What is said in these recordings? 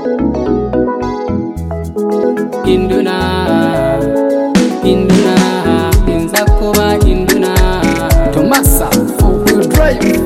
Induna, Induna, Inzakuba Induna. Tomasa, four-wheel drive.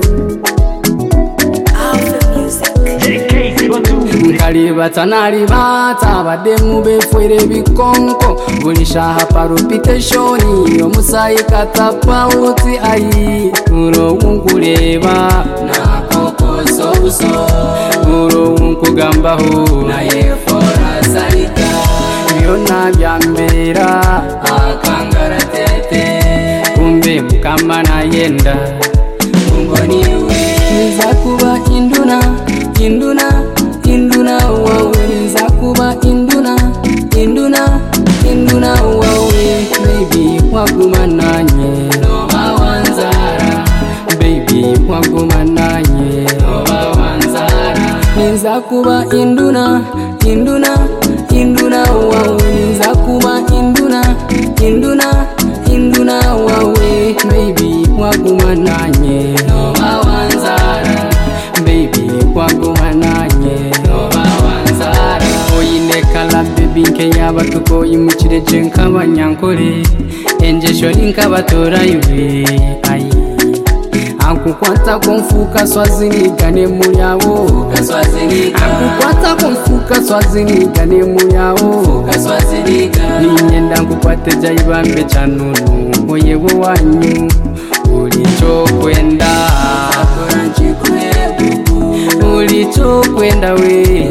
Kalibata nalibata bademu befwere bikonko gulisha hapa reputation omusayi katapa uti ayi uro unkuleba nakokoso buso uro unkugambaho naye fora salika byonna byambera akangara tete kumbe mukama nayenda kumboniwe Nzakuba Induna Induna Induna wawe Nzakuba Induna Induna Induna wawe baby waguma nanye noba wanzara baby waguma nanye noba wanzara Nzakuba Induna Induna Induna wawe Nzakuba Induna Induna Induna wawe baby waguma nanye noba wanzara baby waguma nanye noba wanzara oyine kala baby nke yabatuko imukire je nkabanyankore enjesho linkabatora yubi ayi akukwata konfuka swazinigane muyawo akukwata konfuka swazinigane muyawo ninyenda nkukwate jaibambe chanunu oyewo wanyu ulichokwenda ulichokwenda we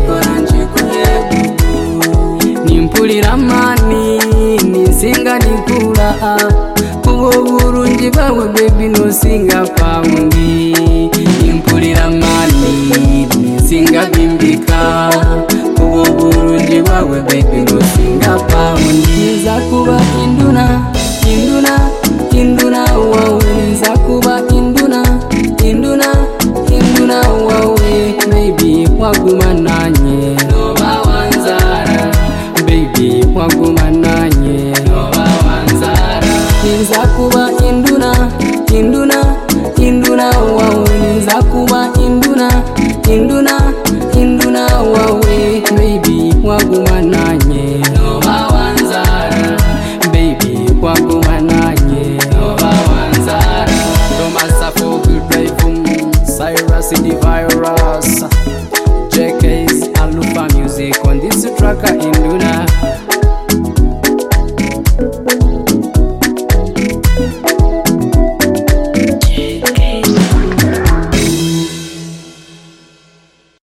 nimpulira mani nisinga nikula kubo burungi bawe baby nosinga paundi nimpulira mani nisinga bimbika kubo burungi bawe baby nosinga paundi Nzakuba Induna Induna Induna wawe Nzakuba Induna Induna Induna wawe baby waguma nanye noba wanzara baby waguma nanye noba wanzara Nzakuba Induna Induna Induna wawe Nzakuba Induna Induna Induna wawe baby waguma nanye noba wanzara baby waguma nanye noba wanzara Tomasa four-wheel drive Cyrus the virus JK's Alufa music on this track in